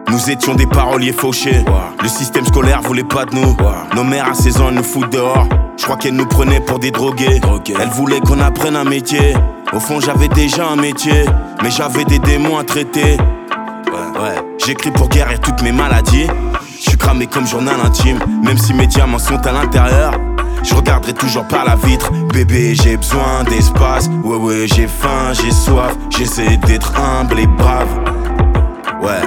Nous étions des paroliers fauchés. Le système scolaire voulait pas de nous. Nos mères à 16 ans elles nous foutent dehors. Je crois qu'elles nous prenaient pour des drogués. Elles voulaient qu'on apprenne un métier. Au fond j'avais déjà un métier, mais j'avais des démons à traiter. J'écris pour guérir toutes mes maladies. Je suis cramé comme journal intime. Même si mes diamants sont à l'intérieur, je regarderai toujours par la vitre. Bébé, j'ai besoin d'espace. Ouais, j'ai faim, j'ai soif. J'essaie d'être humble et brave. Ouais.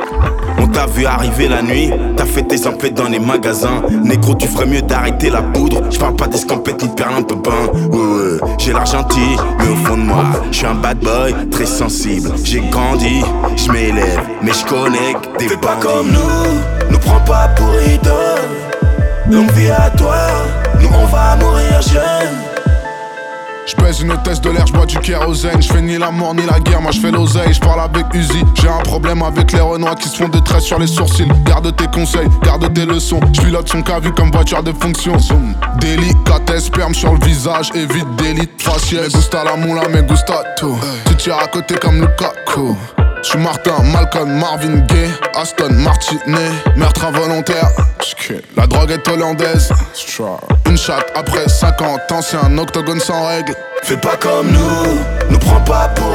On t'a vu arriver la nuit, t'as fait tes emplettes dans les magasins. Négro, tu ferais mieux d'arrêter la poudre. J'parle pas d'escampette ni de perlin pepin. Ouais, j'ai l'argentil, mais au fond de moi, j'suis un bad boy très sensible. J'ai grandi, j'm'élève, mais j'connecte des bandits. Fais pas comme nous prends pas pour idole. Longue vie à toi, nous on va mourir jeunes. J'pèse une hôtesse de l'air, j'bois du kérosène. J'fais ni l'amour ni la guerre, moi j'fais l'oseille. J'parle avec Uzi, j'ai un problème avec les renois qui se font des traits sur les sourcils. Garde tes conseils, garde tes leçons. J'pilote son cas vu comme voiture de fonction. Délicatesse, sperme sur le visage, évite d'élite faciès. Me gusta la moula, me gusta tout. Tu tires à côté comme Lukaku. J'suis Martin, Malcolm, Marvin Gaye, Aston Martinet, meurtre involontaire. La drogue est hollandaise. Une chatte après 50 ans, c'est un octogone sans règles. Fais pas comme nous prends pas pour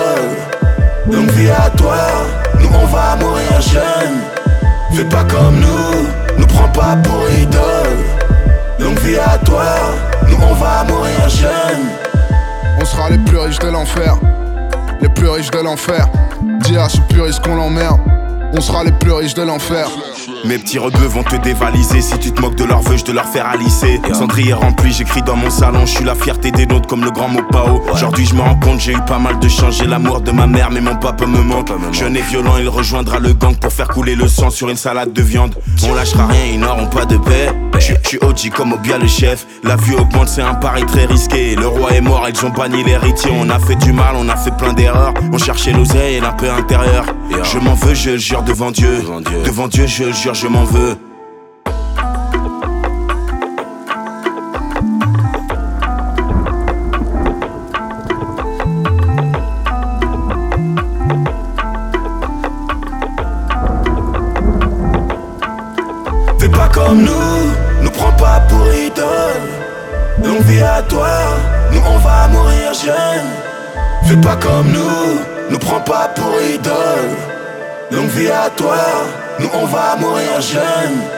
idole. Longue vie à toi, nous on va mourir jeunes. Fais pas comme nous prends pas pour idole. Longue vie à toi, nous on va mourir jeunes. On sera les plus riches de l'enfer. Les plus riches de l'enfer. Dis à ce puriste qu'on l'emmerde. On sera les plus riches de l'enfer. Mes petits rebeux vont te dévaliser. Si tu te moques de leurs vœux, je de leur faire alisser. Cendrier rempli, j'écris dans mon salon. Je suis la fierté des nôtres comme le grand mot Pao. Aujourd'hui je me rends compte, j'ai eu pas mal de chance. J'ai l'amour de ma mère mais mon papa me manque. Jeune et violent, il rejoindra le gang pour faire couler le sang sur une salade de viande. On lâchera rien, ils n'auront pas de paix. Je suis OG comme Obia le chef. La vie augmente, c'est un pari très risqué. Le roi est mort, ils ont banni l'héritier. On a fait du mal, on a fait plein d'erreurs. On cherchait l'oseille et la paix intérieure. Je m'en veux, je le jure devant Dieu. Devant Dieu, je le jure, je m'en veux. Fais pas comme nous prends pas pour idole. Longue vie à toi, nous on va mourir jeunes. Fais pas comme nous prends pas pour idole. Longue vie à toi, nous on va mourir jeunes.